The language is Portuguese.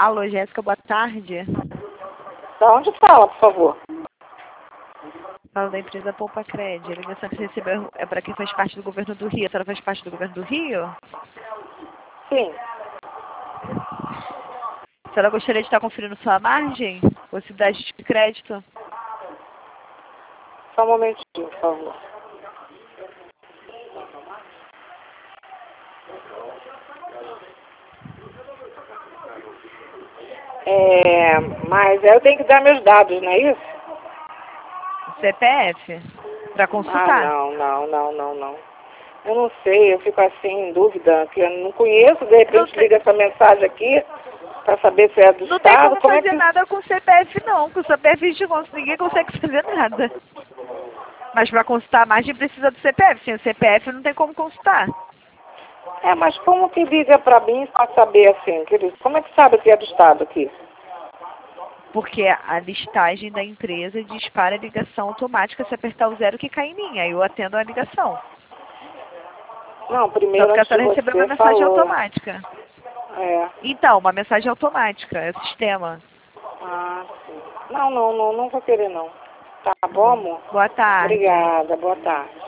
Alô, Jéssica, boa tarde. Da onde fala, por favor? Fala da empresa Poupa Cred. A ligação que você recebeu é para quem faz parte do governo do Rio. A senhora faz parte do governo do Rio? Sim. A senhora gostaria de estar conferindo sua margem? Possibilidade de crédito? Só um momentinho, por favor. Mas eu tenho que dar meus dados, não é isso? CPF? Para consultar? Não. Eu não sei, eu fico assim em dúvida, que eu não conheço, de repente liga essa mensagem aqui para saber se é do Não tem Estado. como É fazer que... nada com o CPF, não. Com o CPF a gente ninguém consegue fazer nada. Mas para consultar a margem precisa do CPF. Sem o CPF não tem como consultar. Mas como que liga para mim para saber assim? Como é que sabe que é do Estado aqui? Porque a listagem da empresa dispara a ligação automática se apertar o 0 que cai em mim. Aí eu atendo a ligação. Não, Só primeiro porque a antes de senhora recebeu uma você mensagem falou. automática. Então, uma mensagem automática, é o sistema. Sim. Não vou querer não. Tá bom, amor? Boa tarde. Obrigada, boa tarde.